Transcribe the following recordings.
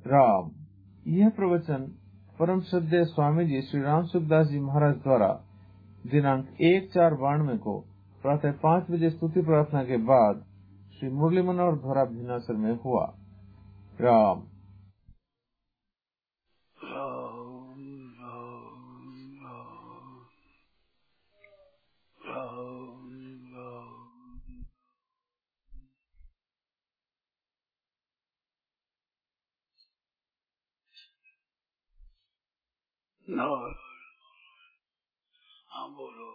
राम। यह प्रवचन परम श्रद्धेय स्वामी जी श्री राम सुखदास जी महाराज द्वारा दिनांक 1/4/92 को प्रातः 5 बजे स्तुति प्रार्थना के बाद श्री मुरली मनोहर द्वारा भिनासर में हुआ। राम। हाँ बोलो।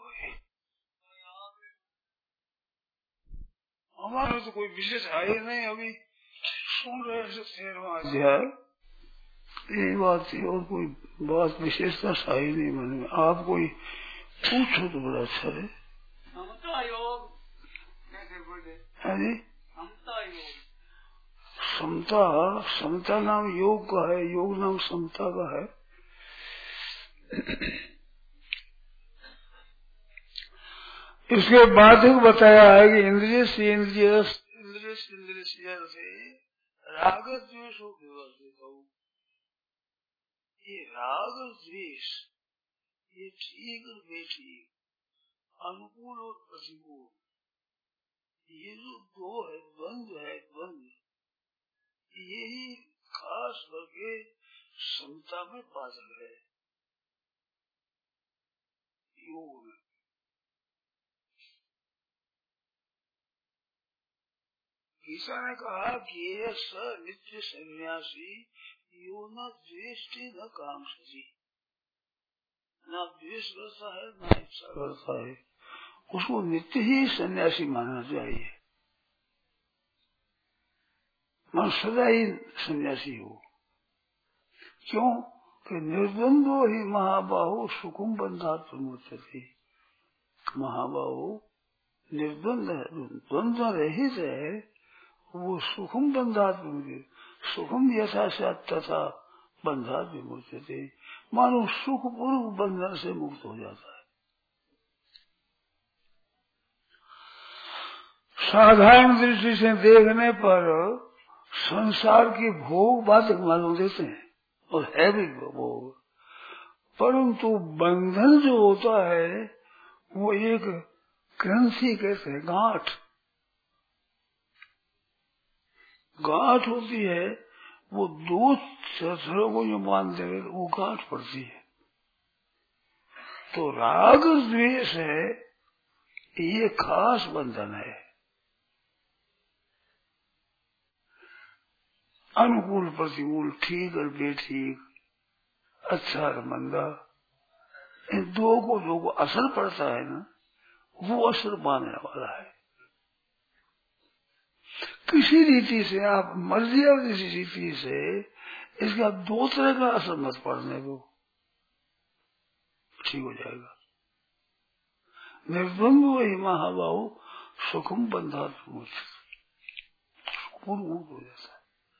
हमारा तो कोई विशेष है ही नहीं, अभी सुन रहे थे 13वां अध्याय, यही बात थी और कोई बात विशेषता है नहीं मन में। आप कोई पूछो तो बड़ा अच्छा है। समता योग कैसे बोले? जी समता योग, समता, समता नाम योग का है, योग नाम समता का है। इसके बाद बताया है कि इंद्रिय से इंद्रिय से राग द्वेष हो विवर्तित हो। ये राग द्वेष ये ठीक और बेठीक, अनुकूल और प्रतिकूल, ये जो दो है द्वंद्व है, द्वंद्व यही खास करके समता में बाधक है योग में। गीता ने कहा कि ये स नित्य सन्यासी यो न द्वेष्टि न कांक्षति, न द्वेष करता है न इच्छा करता है, उसको नित्य ही सन्यासी मानना चाहिए। मन सदा ही सन्यासी हो। क्यों कि निर्द्वंद्व ही महाबाहु सुखम बंधात प्रमुचते। महाबाहु निर्द्वंद है, द्वंद्व रहित है, वो सुखम बंधात विमुचते, सुखम यथाशात तथा बंधात विमुचते, मानो सुख पूर्व बंधन से मुक्त हो जाता है। साधारण दृष्टि से देखने पर संसार की भोग बाधक मालूम देते हैं और है भी भोग, परंतु बंधन जो होता है वो एक ग्रंथि कहते हैं, गांठ होती है, वो दो छड़ों को जो मान देंगे वो गांठ पड़ती है। तो राग द्वेष है, ये खास बंधन है। अनुकूल प्रतिकूल, ठीक और बेठीक, अच्छा और मंदा, इन दो को असर पड़ता है ना, वो असर मानने वाला है। किसी रीति से आप मर्जी और किसी रीति से इसका दो तरह का असर मत पड़ने दो, ठीक हो जाएगा। निर्द्वंद्व ही महाबाहु सुखम बंधात पूर्ण हो जाता है।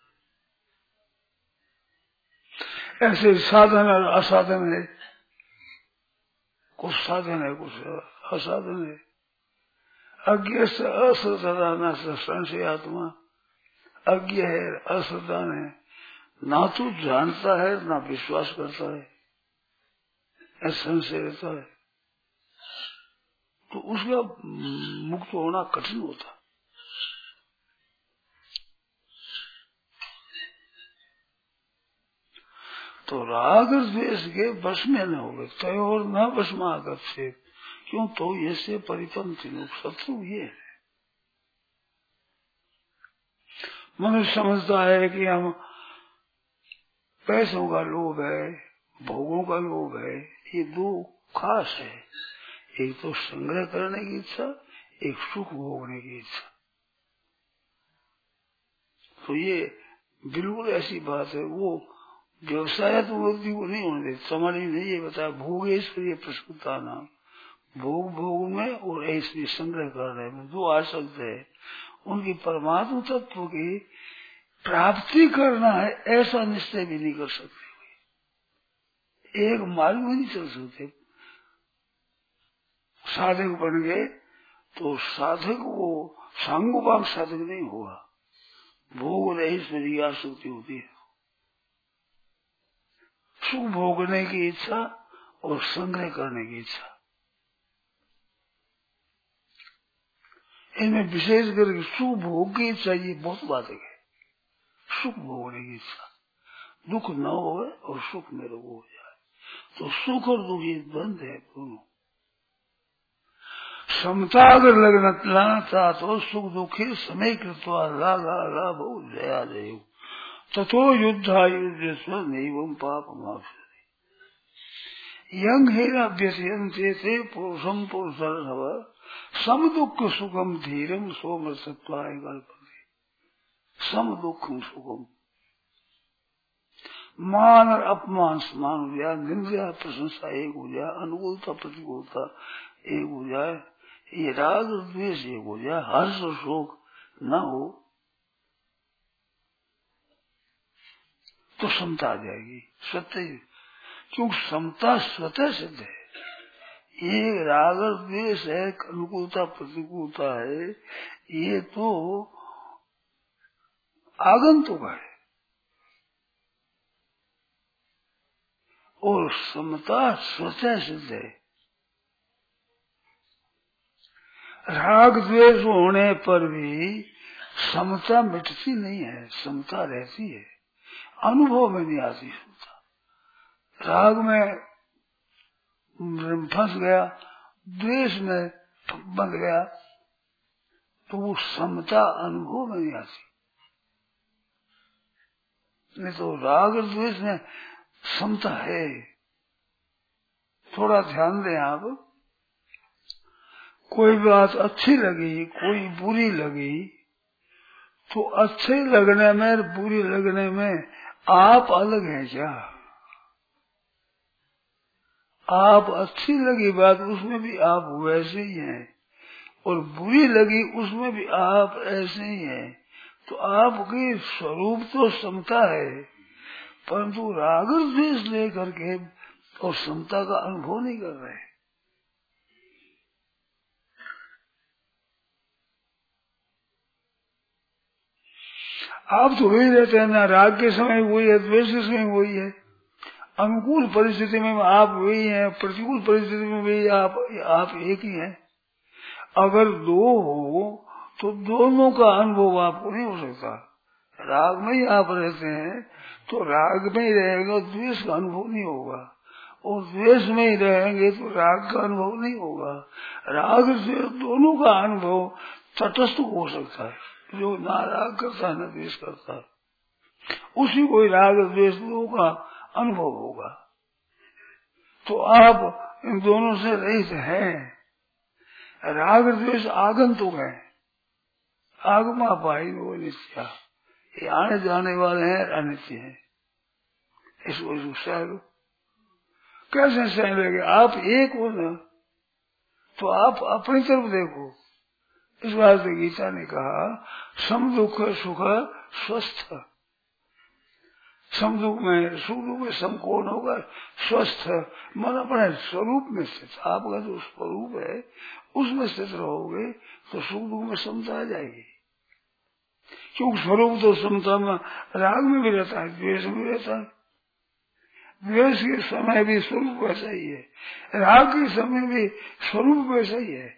ऐसे साधन और असाधन है, कुछ साधन है कुछ असाधन है। अज्ञ से अश्रद्धा न संशय आत्मा, अज्ञ है अश्रद्धा है, ना तो जानता है ना विश्वास करता है, ऐसा संशय रहता है, तो उसका मुक्त होना कठिन होता। तो राग द्वेष के वश में न हो, तय और न वश में आकर्षित, क्यों तो ये से परिपंथी लोग शत्रु ये है। मनुष्य समझता है कि हम पैसों का लोभ है, भोगों का लोभ है, ये दो खास है, एक तो संग्रह करने की इच्छा, एक सुख भोगने की इच्छा। तो ये बिल्कुल ऐसी बात है, वो व्यवसाय तो व्यक्ति को नहीं होने देते। हमारे ने ये बताया भोगेश्वरी प्रसुता नाम, भोग भोग में और ऐश्वर्य संग्रह कर रहे हैं, जो आसक्त है उनकी परमात्मा तत्व की प्राप्ति करना है, ऐसा निश्चय भी नहीं कर सकते। एक मार्ग में नहीं चल सकते। साधक बन गए तो साधक वो सांगोपांग साधक नहीं होगा, भोग और ऐश्वर्य आसक्ति होती है। सुख भोगने की इच्छा और संग्रह करने की इच्छा। इनमें विशेष करके सुख भोग की इच्छा ये बहुत बाधक है। सुख भोगने की इच्छा, दुख न हो और सुख मेरे को हो जाए, तो सुख और दुख ये द्वंद है दोनों। समता अगर लाना था तो सुख दुखी समय कृत्वा लागा लाभ जया जय तथो युद्धा युद्ध स्व नैवं पाप यंग हेरा व्यसयन्ते थे पुरुषम पुरुषर्षभ सम दुख सुखम धीरम सोम सत्वाय कल्पते। सम दुखम सुखम, मान और अपमान समान हो जाए, निंदा प्रशंसा एक हो जाए, अनुकूलता प्रतिकूलता एक हो जाए, ये राग द्वेष एक हो जाए, हर्ष और शोक न हो तो समता आ जाएगी स्वतः। क्योंकि समता स्वतः सिद्ध है। ये राग और द्वेष है, अनुकूलता प्रतिकूलता है, ये तो आगंतुक है। और समता स्वतः सिद्ध है। राग द्वेष होने पर भी समता मिटती नहीं है, समता रहती है, अनुभव में नहीं आती समता। राग में फंस गया, द्वेष में बंध गया, तो वो समता अनुभव में नहीं आती। नहीं तो राग और द्वेष में समता है। थोड़ा ध्यान दें आप, कोई बात अच्छी लगी कोई बुरी लगी, तो अच्छे लगने में और बुरी लगने में आप अलग हैं क्या? आप अच्छी लगी बात उसमें भी आप वैसे ही हैं, और बुरी लगी उसमें भी आप ऐसे ही हैं। तो आपके स्वरूप तो समता है, परंतु राग और द्वेष लेकर के और समता का अनुभव नहीं कर रहे। आप तो वही रहते हैं ना, राग के समय वही है, द्वेष के समय वही है, अनुकूल परिस्थिति में आप वही हैं, प्रतिकूल परिस्थिति में वही आप एक ही हैं। अगर दो हो तो दोनों का अनुभव आपको नहीं हो सकता। राग में ही आप रहते हैं तो राग में ही रहेगा, द्वेष का अनुभव नहीं होगा, और द्वेष में ही रहेंगे तो राग का अनुभव नहीं होगा। राग से दोनों का अनुभव तटस्थ हो सकता है। जो ना राग करता है ना द्वेष करता है, उसी को राग द्वेष दोनों का अनुभव होगा। तो आप इन दोनों से रहित हैं। राग द्वेष आगंतुक है, आगमा पाई वो नित्या, ये आने जाने वाले हैं, अनित्य है। इसको सह लो। कैसे सह लेंगे? आप एक हो ना, तो आप अपनी तरफ देखो। इस बात से गीता ने कहा सम दुख सुख स्वस्थ। सम दुख में सुख दुख में सम कौन होगा? स्वस्थ मन अपने स्वरूप में स्थित। आपका जो स्वरूप है उसमें स्थित रहोगे तो सुख दुख में समता आ जाएगी। क्योंकि स्वरूप तो समता में राग में भी रहता है, द्वेष में भी रहता है। द्वेष के समय भी स्वरूप वैसा ही है, राग के समय भी स्वरूप वैसा ही है।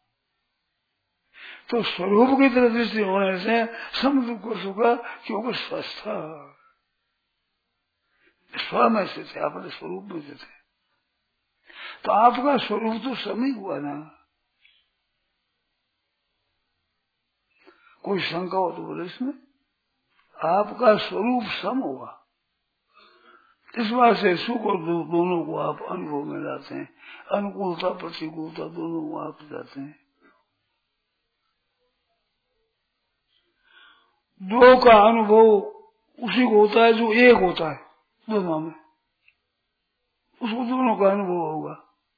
तो स्वरूप की तरह दृष्टि होने से सम दुख सुख, क्योंकि स्वस्थ स्व में स्थित है, अपने स्वरूप में स्थित है। तो आपका स्वरूप तो सम ही हुआ ना। कोई शंका हो तो बोले इसमें, आपका स्वरूप सम होगा। इस बात से सुख और दुख दोनों को आप अनुभव में लाते हैं, अनुकूलता प्रतिकूलता दोनों को आप जाते हैं। दो का अनुभव उसी को होता है जो एक होता है दोनों में, उसको दोनों का अनुभव होगा।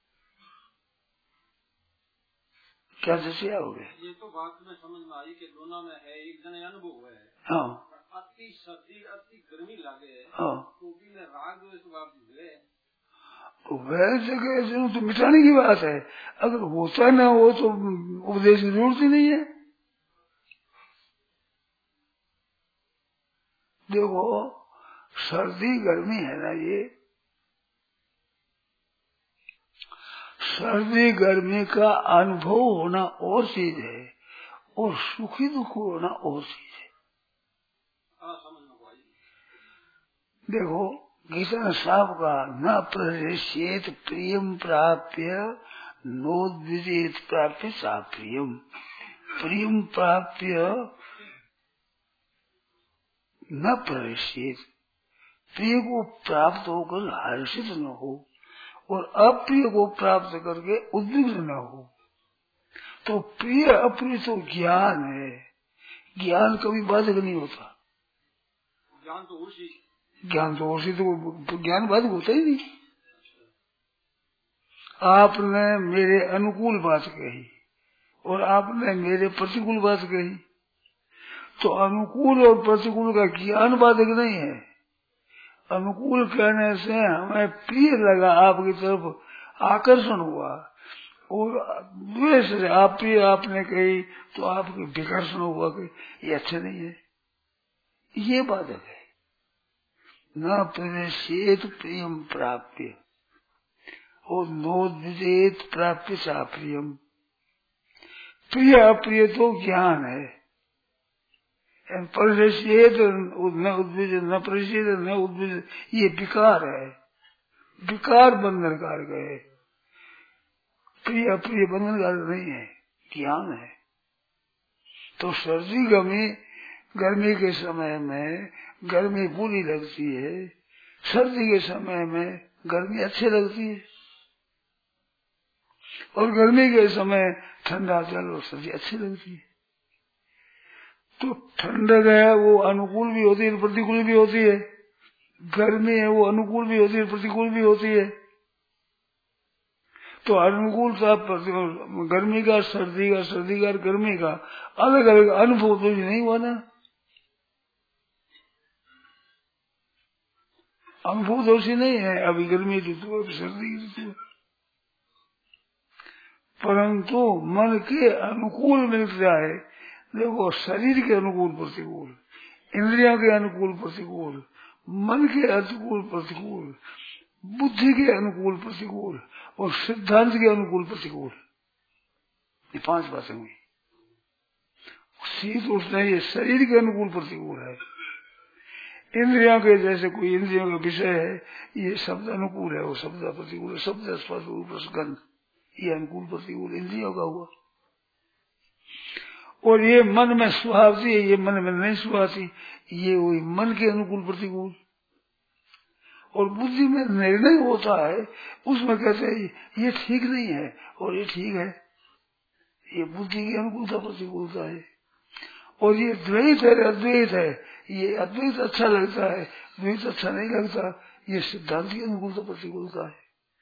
क्या जैसे आओगे? ये तो बात में समझ में आई कि दोनों में है, एक जन अनुभव है। हाँ, अति सर्दी अति गर्मी लगे, हाँ, तो भी में राग द्वेष बात हुए, वह जगह तो मिटाने की बात है। अगर होता न हो तो उपदेश की जरूरत ही नहीं है। देखो सर्दी गर्मी है ना, ये सर्दी गर्मी का अनुभव होना और चीज है और सुखी दुख होना और चीज है। देखो गीता ने साफ कहा, न प्रवेशेत प्रियम प्राप्य नोद्विजेत प्राप्य साप्रियम। प्रियम प्राप्य न प्रवेशेत, प्रिय को प्राप्त होकर हर्षित न हो और अप्रिय को प्राप्त करके उद्विग्न न हो। तो प्रिय अप्रिय तो ज्ञान है, ज्ञान कभी बाधक नहीं होता। ज्ञान तो उसी तो ज्ञान बाधक होता ही नहीं। आपने मेरे अनुकूल बात कही और आपने मेरे प्रतिकूल बात कही, तो अनुकूल और प्रतिकूल का ज्ञान बाधक नहीं है। अनुकूल कहने से हमें प्रिय लगा, आपकी तरफ आकर्षण हुआ, और द्वेष से अप्रिय आपने कही तो आपके विकर्षण हुआ कि ये अच्छा नहीं है, ये बाधक है। न प्रवेशेत प्रियम प्राप्य और नोद्विजेत प्राप्य साप्रियम। प्रिय अप्रिय तो ज्ञान है, प्रवेशेत न उद्विजेत, न प्रवेशेत न उद्विजेत, ये विकार है, विकार बंधन कारक है। प्रिय अप्रिय बंधन कारक नहीं है, ज्ञान है। तो सर्दी गर्मी के समय में गर्मी बुरी लगती है, सर्दी के समय में गर्मी अच्छी लगती है, और गर्मी के समय ठंडा जल और सर्दी अच्छी लगती है। तो ठंडक है वो अनुकूल भी होती है, प्रतिकूल भी होती है। गर्मी है वो अनुकूल भी होती है, प्रतिकूल भी होती है। तो अनुकूलता गर्मी का, सर्दी का, गर्मी का अलग अलग अनुभव तो नहीं हुआ ना। अनुभव दोषी नहीं है, अभी गर्मी ऋतु अभी सर्दी की ऋतु, परंतु मन के अनुकूल मिलता है। देखो शरीर के अनुकूल प्रतिकूल, इंद्रियों के अनुकूल प्रतिकूल, मन के अनुकूल प्रतिकूल, बुद्धि के अनुकूल प्रतिकूल और सिद्धांत के अनुकूल प्रतिकूल, ये 5 बातें हुई। शीत उष्ण ये शरीर के अनुकूल प्रतिकूल है। इंद्रियों के जैसे कोई इंद्रियों का विषय है, ये शब्द अनुकूल है, वो शब्द प्रतिकूल है। शब्द स्पर्श रूप रसगंध ये अनुकूल प्रतिकूल इंद्रियों का हुआ। और ये मन में सुहावती है, ये मन में नहीं सुहाती, ये हुई मन के अनुकूल प्रतिकूल। और बुद्धि में निर्णय होता है, उसमें कहते हैं ये ठीक नहीं है और ये ठीक है, ये बुद्धि की अनुकूलता प्रतिकूलता है। और ये द्वैत है अद्वैत है, ये अद्वैत अच्छा लगता है, द्वैत अच्छा नहीं लगता, ये सिद्धांत की अनुकूलता प्रतिकूलता है।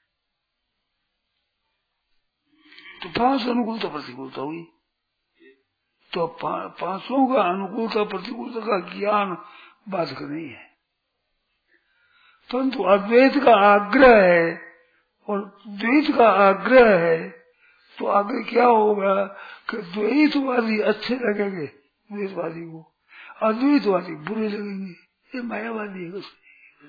तो 5 अनुकूलता प्रतिकूलता हुई। तो 5 का अनुकूलता प्रतिकूलता का ज्ञान बाधक नहीं है, परंतु अद्वैत का आग्रह है और द्वैत का आग्रह है। तो आगे क्या होगा कि द्वैतवादी अच्छे लगेंगे द्वैतवादी को, अद्वैतवादी बुरे लगेंगे, ये मायावादी है कुछ।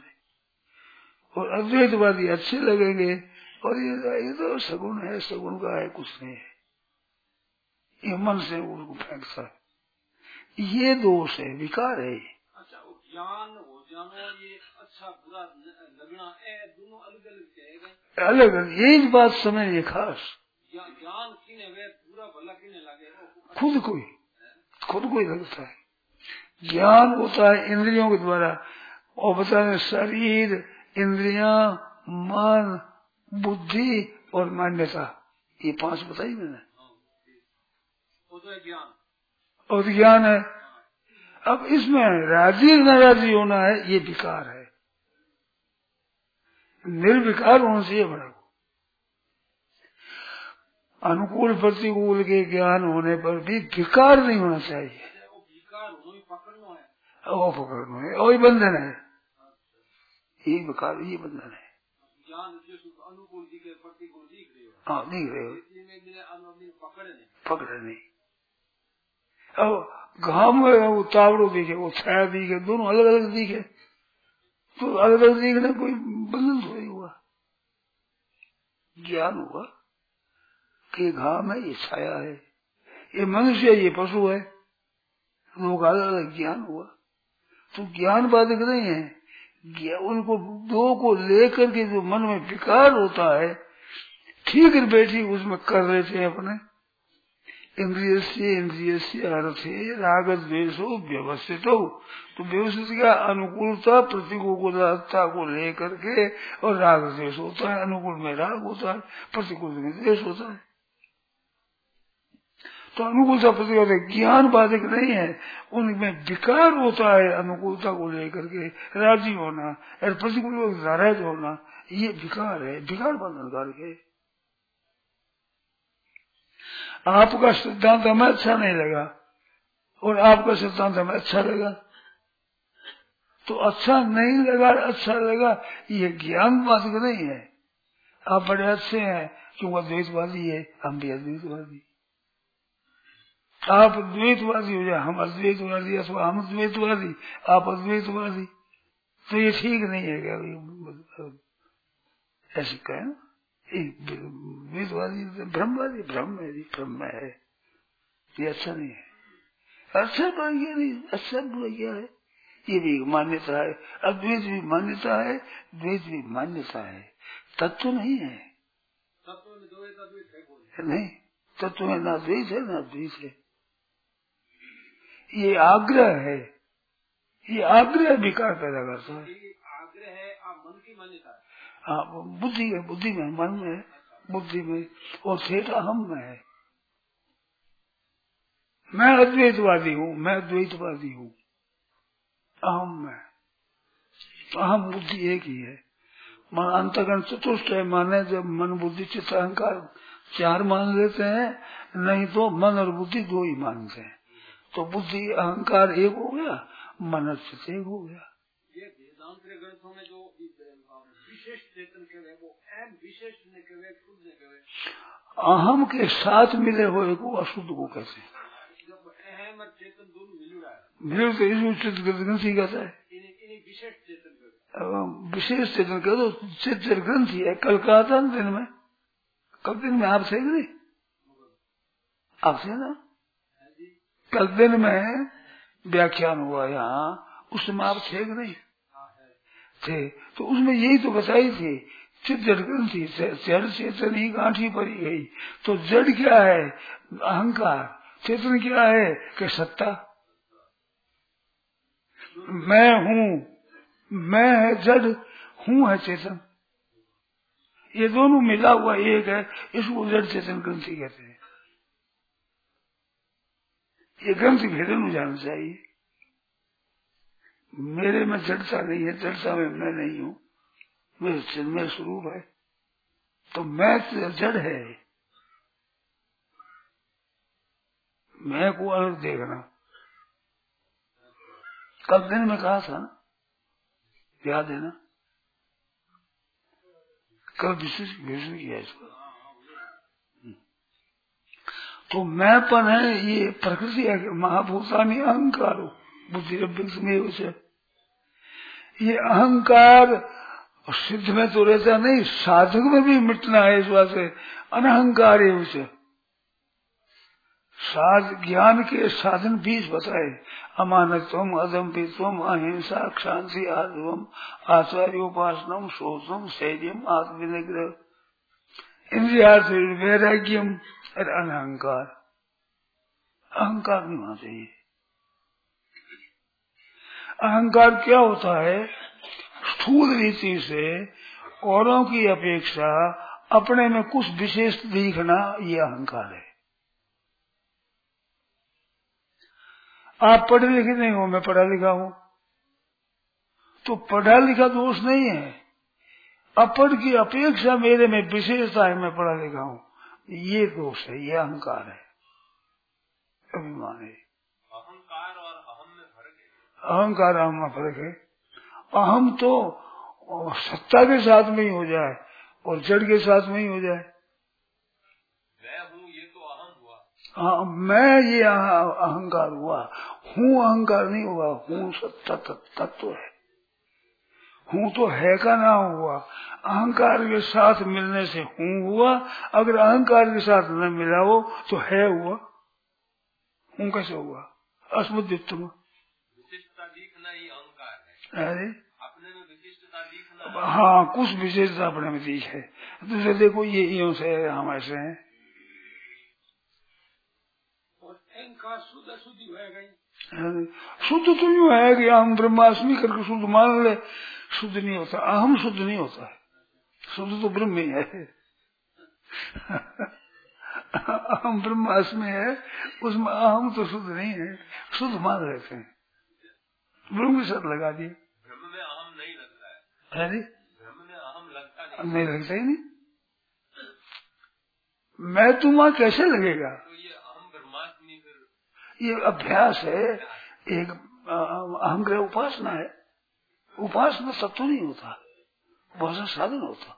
और अद्वैतवादी अच्छे लगेंगे और ये तो सगुण है, सगुण का है, कुछ नहीं है, ये मन से उनको फेंकता है। ये दोष है, विकार है। अच्छा, ज्ञान हो जाना, ये अच्छा बुरा लगना, दोनों अलग अलग अलग अलग, यही बात समझिए खास। ज्ञान किने वे बुरा भला किने लगे, खुद को ही लगता है। ज्ञान होता है इंद्रियों के द्वारा, और बताने शरीर, इंद्रियां, मन, बुद्धि और मान्यता, ये 5 बताई मैंने। और ज्ञान है। अब इसमें राजी नाराजी होना है, ये विकार है। निर्विकार होना चाहिए बड़ा। अनुकूल प्रतिकूल के ज्ञान होने पर भी विकार नहीं होना चाहिए। वो पकड़ना है, वही बंधन है, ये विकार, ये बंधन है। अनुकूल दिख रहे हो, हाँ दिख रहे हो, पकड़े नहीं। अब घाम में वो तावड़ो दिखे, वो छाया दिखे, दोनों अलग अलग दिखे, तो अलग अलग दिखने कोई बंधन थोड़ी हुआ, ज्ञान हुआ। के घाव में ये छाया है, ये मनुष्य ये पशु है, दो का अलग ज्ञान हुआ। तो ज्ञान बाधक नहीं है, उनको दो को लेकर के जो मन में विकार होता है, ठीक बैठी उसमें कर लेते हैं अपने। इंद्रिय से अर्थे राग द्वेषो व्यवस्थित हो, तो व्यवस्थित क्या अनुकूलता प्रतिकूलता को लेकर के, और राग द्वेष होता है, अनुकूल में राग होता है, प्रतिकूल में द्वेष होता है। तो अनुकूलता प्रतिकूलता ज्ञान बाधक नहीं है, उनमें विकार होता है अनुकूलता को लेकर के राजी होना और प्रतिकूल नाराज होना, ये विकार है, विकार बंधन है। आपका सिद्धांत हमें अच्छा नहीं लगा और आपका सिद्धांत हमें अच्छा लगा, तो अच्छा नहीं लगा अच्छा लगा, ये ज्ञान बाधक नहीं है। आप बड़े अच्छे हैं क्योंकि द्वैतवादी है, हम भी अद्वैतवादी। आप द्वैतवादी हो जाए, हम अद्वैतवादी, अथवा हम द्वैतवादी आप अद्वैतवादी, तो ये ठीक नहीं है क्या? ऐसे कहें द्वैतवादी ब्रह्मवादी, ब्रह्म है, ब्रह्म है, ये अच्छा नहीं है। अच्छा बुरा नहीं, अच्छा बुरा क्या है, ये भी मान्यता है। अद्वैत भी मान्यता है, द्वैत भी मान्यता है, तत्व नहीं है। नहीं, तत्व में ना द्वैत है ना द्वैत है, ये आग्रह है, ये आग्रह विकार पैदा करता है। आग्रह है मन की मान्यता है। हाँ, बुद्धि है, बुद्धि में, मन में, बुद्धि में, और ठेठ अहम में है। मैं अद्वैतवादी हूँ, मैं द्वैतवादी हूँ, अहम में, तो अहम बुद्धि एक ही है। मन अंतःकरण चतुष्ट है, माने जब मन बुद्धि चित्त अहंकार चार मान लेते हैं, नहीं तो मन और बुद्धि दो ही मानते हैं। तो बुद्धि अहंकार एक हो गया, मन चित्त एक हो गया। ये वेदांत के ग्रंथों में जो विशेष चेतन के वे, वो अहम विशेष ने के वे, खुद ने के वे, अहम के साथ मिले हुए को अशुद्ध को कहते हैं। जब अहम और चेतन दोनों मिल रहा है, मिल तो इसको चित्त ग्रंथि कहता है। इन्हीं विशेष चेतन के विशेष चेतन कह दो, चित्त ग्रंथि है। कल कहा था दिन में, कल दिन में आप थे नहीं, आप थे ना, कल दिन में व्याख्यान हुआ यहाँ, उसमें आप थे नहीं थे, तो उसमें यही तो बताई थी, चित्त जड़ ग्रंथि, जड़ चेतन ही गांठी पड़ी गई। तो जड़ क्या है? अहंकार। चेतन क्या है? कि सत्ता, मैं हूँ, मैं है जड़, हूँ है चेतन, ये दोनों मिला हुआ एक है, इसको जड़ चेतन ग्रंथि कहते हैं। ये ग्रंथि भेदन हो जाना चाहिए। मेरे में जड़ता नहीं है, जड़ता में मैं नहीं हूँ, मेरे स्वरूप है, तो मैं जड़ है, मैं को अलग देखना। कल दिन में कहा था ना, याद है ना, कल विशेष किया इसको। तो मैंपन है, ये प्रकृति है, महाभूतानी अहंकार हो, बुद्धि में से ये अहंकार सिद्ध में तो रहता नहीं, साधक में भी मिटना है। इस बात से अनहंकार है उसे ज्ञान के साधन 20 बताए, अमानत्वम, अदम्भित्वम, अहिंसा, क्षांति, आर्जवम, आचार्योपासनम, शोचम, शैर्यम, आत्मनिग्रह, इंद्रियार्थ वैराग्यम और अनहंकार। अहंकार नहीं होना चाहिए। अहंकार क्या होता है? स्थूल रीति से औरों की अपेक्षा अपने में कुछ विशेष दिखना, ये अहंकार है। आप पढ़े लिखे नहीं हो, मैं पढ़ा लिखा हूं, तो पढ़ा लिखा दोष नहीं है, अपढ़ की अपेक्षा मेरे में विशेषता है, मैं पढ़ा लिखा हूं, ये दोष है, ये अहंकार है, अभिमान है। अहंकार और अहम में फर्क है। अहंकार अहम में फर्क है। अहम तो सत्ता के साथ में ही हो जाए और जड़ के साथ में ही हो जाए। मैं हूँ, ये तो अहम हुआ। हाँ, मैं ये अहंकार हुआ, हूँ अहंकार नहीं हुआ, हूँ सत्ता तत्व है, हूँ तो है का नाम हुआ। अहंकार के साथ मिलने से हूँ हुआ, अगर अहंकार के साथ न मिला हो तो है हुआ, हूँ कैसे हुआ? अस्मद्युत्तम विशिष्टता दिखना ही अहंकार है। अरे अपने में विशिष्टता दिखना। हाँ, कुछ विशेषता अपने में दिख है। दूसरे देखो ये यूं से हम ऐसे हैं, और अहंकार शुद्ध अशुद्धि होएगा ही। शुद्ध तो यूं है कि हम ब्रह्मास्मि करके शुद्ध मान ले, शुद्ध नहीं होता। अहम शुद्ध नहीं होता है, शुद्ध तो ब्रह्म ही है। अहम ब्रह्मास्मि है, उसमें अहम तो शुद्ध नहीं है, शुद्ध मान रहते हैं। ब्रह्म के साथ लगा दिए। ब्रह्म में अहम नहीं लगता है। अरे ब्रह्म में अहम लगता नहीं, नहीं लगता ही नहीं। मैं तुम्हारा कैसे लगेगा? तो ये अहम ब्रह्मास्मि फिर ये अभ्यास है, एक अहंग्रह उपासना है। उपासना तत्व नहीं होता, उपासना साधन होता,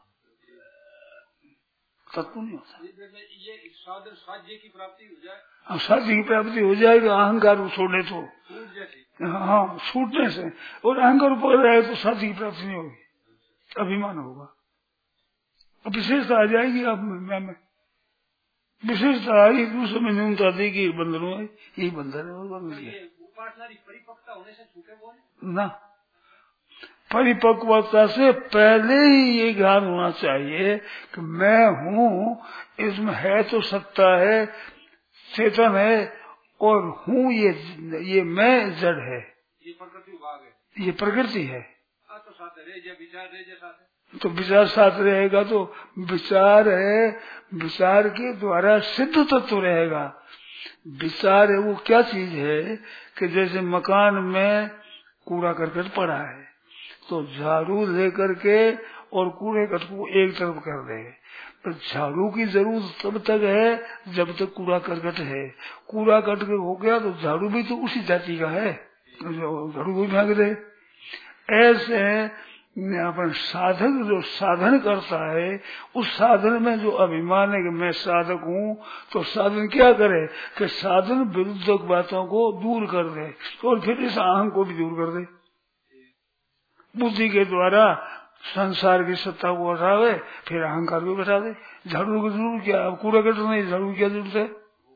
तत्व नहीं होता। ये साधन साध्य की प्राप्ति हो जाए, अब साध्य की प्राप्ति हो जाएगी अहंकार को छोड़े तो। छूट जैसी। हाँ, छूटने से। और अहंकार ऊपर रहे तो साध्य की प्राप्ति नहीं होगी, अभिमान होगा। विशेषता आ जाएगी। अब मैं विशेषता आई, दूसरे में न्यूनता देगी, बंधन है, यही बंधन है। और बंधन है उपासना की परिपक्वता होने से छूटे बोले ना। परिपक्वता से पहले ही ये ज्ञान होना चाहिए कि मैं हूँ, इसमें है तो सत्ता है, चेतन है, और हूँ ये मैं जड़ है, ये प्रकृति विभाग है, ये प्रकृति है। तो साथ रह जा विचार रह जा साथ है, तो विचार साथ रहेगा तो विचार है, विचार के द्वारा सिद्ध तत्व रहेगा। विचार है वो क्या चीज है कि जैसे मकान में कूड़ा करकट पड़ा है तो झाड़ू लेकर के और कूड़े कट को एक तरफ कर दे। तो झाड़ू की जरूरत तब तक है जब तक कूड़ा करकट है। कूड़ा करकट हो गया तो झाड़ू भी तो उसी जाति का है, झाड़ू को भाग दे। ऐसे अपन साधक जो साधन करता है, उस साधन में जो अभिमान है कि मैं साधक हूँ, तो साधन क्या करे कि साधन विरुद्ध बातों को दूर कर दे और फिर इस अहम को भी दूर कर दे। बुद्धि के द्वारा संसार की सत्ता को हटावे, फिर अहंकार को बैठा दे। झाड़ू की जरूरत क्या? अब कूड़ा कट नहीं, झाड़ू की क्या जरूरत है?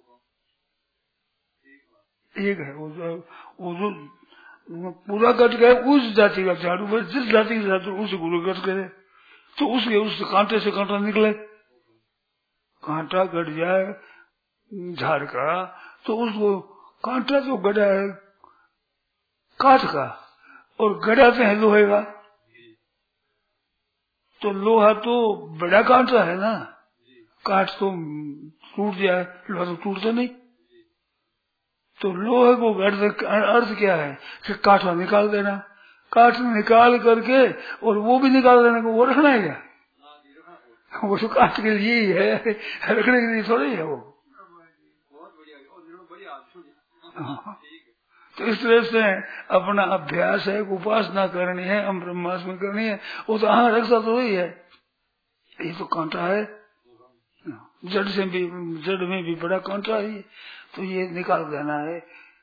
एक है वो जो पूरा कट गया उस जाति का झाड़ू, जिस जाति का झाड़ू उस गुरु कट करे तो उसके उस कांटे से कांटा निकले। कांटा कट जाए झाड़ का तो उसको कांटा जो गड़ा है काठ का और गड़ाते हैं लोहे का, तो लोहा तो बड़ा कांटा है ना, काठ तो टूट जाए, लोहा तो टूटता नहीं। तो लोहे को अर्थ क्या है कि काठा निकाल देना, काठ निकाल करके और वो भी निकाल देने को वो रखना है क्या? वो तो काठ के लिए ही है, रखने के लिए थोड़ा ही है वो। तो इस तरह से अपना अभ्यास है, उपासना करनी है, हम ब्रह्मास्मि करनी है। वो तो हाँ रखता तो वही है, ये तो कांटा है, जड़ से भी, जड़ में भी बड़ा कांटा है, तो ये निकाल देना है।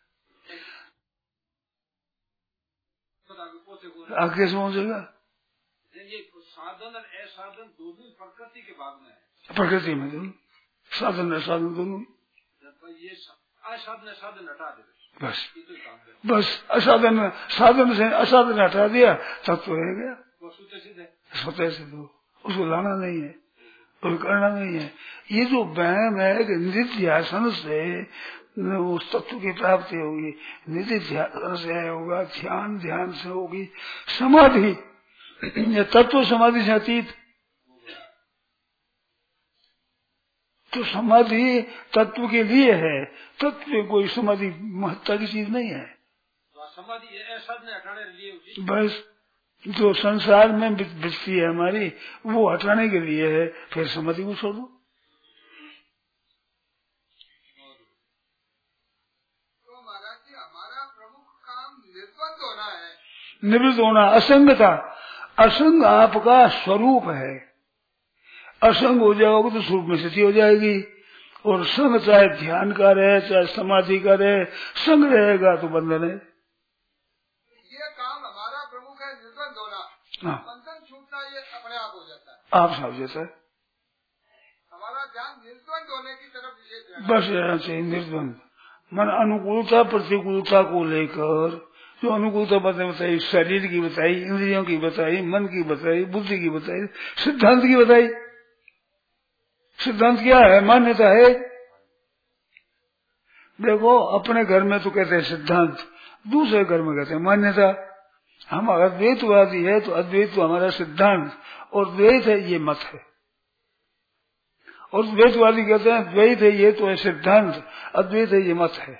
आगे से पहुंचेगा। ये साधन और असाधन दोनों प्रकृति के भाग में है। प्रकृति में दोनों साधन असाधन दोनों। ये असाधन साधन हटा दे बस असाधन साधन से असाधन हटा दिया तब तो रह गया स्वतः सिद्ध। उसको लाना नहीं है और करना नहीं है। ये जो वहम है कि निधिध्यासन से उस तत्व की प्राप्ति होगी, निधिध्यासन से होगा, ध्यान से होगी समाधि, तत्व समाधि से अतीत। तो समाधि तत्व के लिए है, तत्व में कोई समाधि महत्ता की चीज नहीं है। समाधि ऐसा हटाने के लिए बस जो संसार में बिजती है हमारी वो हटाने के लिए है, फिर समाधि को छोड़ दो। तो महाराज जी हमारा प्रमुख काम निर्बंध होना है, निवृत्त होना, असंगता। असंग आपका स्वरूप है, असंग हो जाओगे तो स्वरूप में स्थिति हो जाएगी। और संग चाहे ध्यान का रहे चाहे समाधि का रहे, संग रहेगा तो बंधन है। ये काम हमारा प्रमुख है, निर्बंध होना। हाँ। बंधन छूटना ये अपने आप हो जाता है, आप साफ जाता है। हमारा ध्यान निर्द्वंद होने की तरफ विशेष बस रहना चाहिए निर्द्वंद। मन अनुकूलता प्रतिकूलता को लेकर जो अनुकूलता बताई, शरीर की बताई, इंद्रियों की बताई, मन की बताई, बुद्धि की बताई, सिद्धांत की बताई। सिद्धांत क्या है? मान्यता है। देखो अपने घर में तो कहते हैं सिद्धांत, दूसरे घर में कहते हैं मान्यता। हम अद्वैतवादी है तो अद्वैत तो हमारा सिद्धांत और द्वैत है ये मत है। और द्वैतवादी कहते हैं द्वैत है ये तो है सिद्धांत, अद्वैत है ये मत है।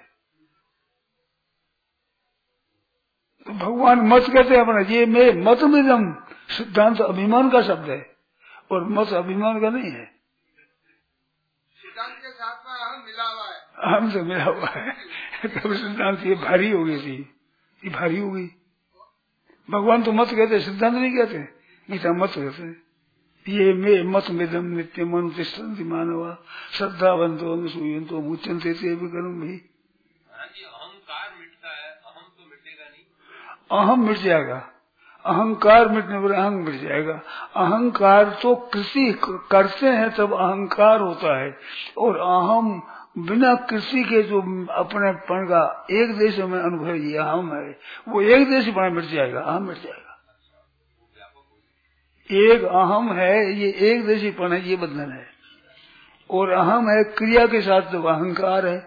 तो भगवान मत कहते हैं अपना, ये मैं मत में दम। सिद्धांत अभिमान का शब्द है और मत अभिमान का नहीं है। सिद्धांत के साथ में हम मिला हुआ है, हम से मिला हुआ है। तब सिद्धांत ये भारी हो गई थी, ये भारी हो गई। भगवान तो मत कहते, सिद्धांत नहीं कहते। गीता मत कहते। ये मे मत मिदम नित्य मन तिष्ठन्ति मानवा श्रद्धावंतो अनुसूयन्तो मुच्यन्ते ते विक्रम भी। अहंकार मिटता है, अहम तो मिटेगा नहीं। अहम मिट जाएगा, अहंकार मिटने पर अहम मिट जाएगा। अहंकार तो कृषि करते हैं तब अहंकार होता है, और अहम बिना कृषि के जो अपनेपन का एक देश में अनुभव ये अहम है, वो एक देश में मिट जाएगा, अहम मिट जाएगा। एक अहम है, ये एक देशीपन है, ये बंधन है। और अहम है क्रिया के साथ तो अहंकार है।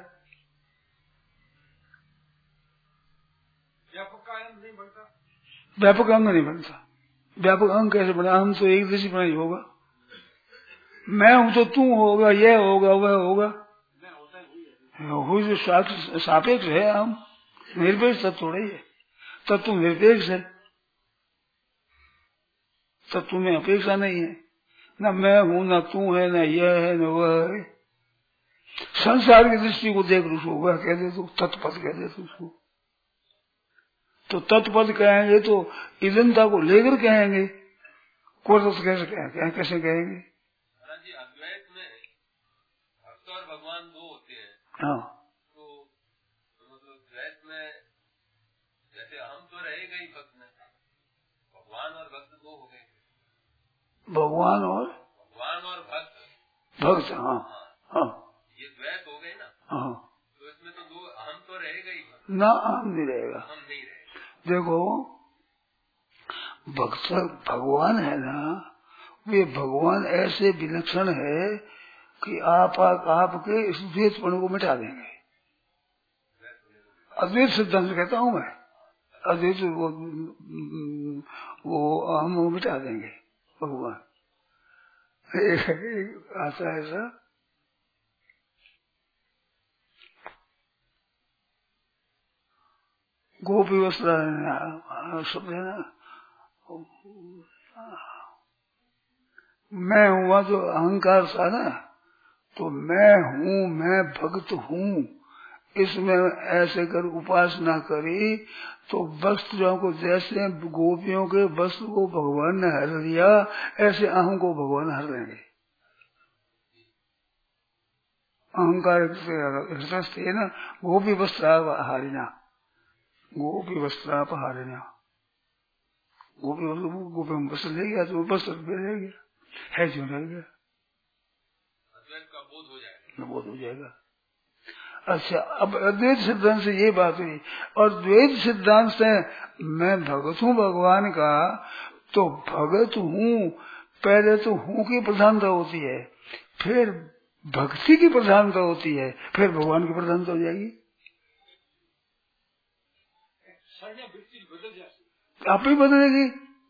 व्यापक का अंग नहीं बनता, व्यापक अंग नहीं बनता। व्यापक अंग कैसे बना? हम तो एक देशी बना ही होगा। मैं हूं तो तू होगा, यह होगा, वह होगा। जो सापेक्ष है, हम निरपेक्ष तत्व थोड़ा ही है। तत्व निरपेक्ष है, तत्व में अपेक्षा नहीं है। न मैं हूं, न तू है, न यह है, न वह है। संसार की दृष्टि को देख उसको वह कह दे तो तत्पद कह दे तो उसको तो तत्पद कहेंगे तो इदनता को लेकर कहेंगे। कैसे कहेंगे? कैसे कहेंगे? अद्वैत में भक्त और भगवान दो होते हैं। हाँ, तो मतलब द्वैत में जैसे हम तो रहेगा ही भक्त में, भगवान और भक्त दो हो गए। भगवान और भक्त। हाँ हाँ, ये द्वैत हो गए ना। हाँ, तो इसमें तो दो हम तो रहेगा ही, ना हम नहीं रहेगा। हम नहीं रहेगा। देखो भक्त भगवान है ना, वे भगवान ऐसे विलक्षण है कि आपके इस द्वैतपन को मिटा देंगे। अद्वैत सिद्धांत कहता हूँ मैं, अद्वैत वो हम मिटा देंगे भगवान। एक आता है ऐसा, गोपी वस्त्र शब्द है ना, मैं हुआ जो अहंकार था ना, तो मैं हूँ, मैं भक्त हूँ, इसमें ऐसे कर उपासना करी तो वस्त्रों को, जैसे गोपियों के वस्त्र को भगवान ने हर दिया, ऐसे अहम को भगवान हर देंगे। अहंकार हृदय है ना, गोपी वस्त्रापहारिणा, गोपी वस्त्रापहारिणा, गोपी वस्त्र ले गया तो वस्त्र ले गया, है जो रह गया, अद्वैत का बोध हो जाएगा, बोध हो जाएगा। अच्छा, अब अद्वैत सिद्धांत से ये बात हुई, और द्वैत सिद्धांत से मैं भगत हूँ भगवान का, तो भगत हूँ, पहले तो हूँ की प्रधानता होती है, फिर भक्ति की प्रधानता होती है, फिर भगवान की प्रधानता हो जाएगी। आप ही बदलेगी।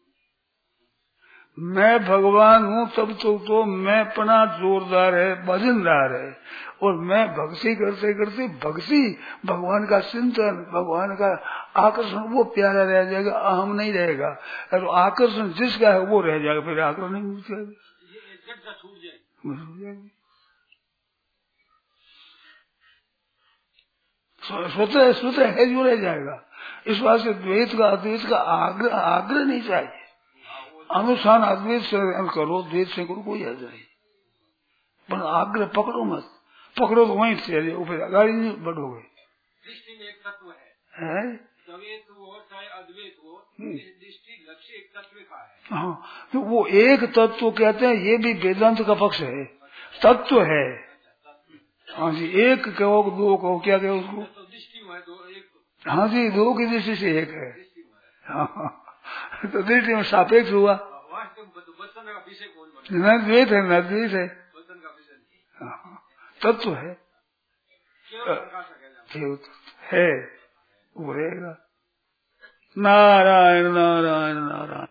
मैं भगवान हूँ तब तो मैं अपना जोरदार है, वजनदार है, और मैं भक्ति करते करते भक्ति, भगवान का चिंतन, भगवान का आकर्षण, वो प्यारा रह जाएगा, अहम नहीं रहेगा। और आकर्षण जिसका है वो रह जाएगा, फिर आकर्षण नहीं मिल जाएगा, छूट जाएगी। स्वतः है जो रह जाएगा। इस बात से द्वैत का अद्वैत का आग्रह नहीं चाहिए। अनुष्ठान अद्वैत से करो, द्वैत से करो, कोई हर्ज नहीं, पर आग्रह पकड़ो मत, पकड़ो तो वहीं से फिर गाड़ी नहीं बढ़ोगे। दृष्टि में एक तत्व है, द्वैत हो चाहे अद्वैत हो, दृष्टि लक्ष्य एक तत्व का है। हाँ, तो वो एक तत्व कहते हैं, ये भी वेदांत का पक्ष है, तत्व है। हाँ जी, एक कहो दो कहो, क्या कहो उसको, तो दृष्टि में दो एक। हाँ जी, दो की दृष्टि से एक है। हाँ, तो दृष्टि में सापेक्ष हुआ, वचन का विषय कौन न द्वैत है न द्वैत है, वचन का विषय हाँ, तत्व है, है, वो रहेगा। नारायण नारायण नारायण।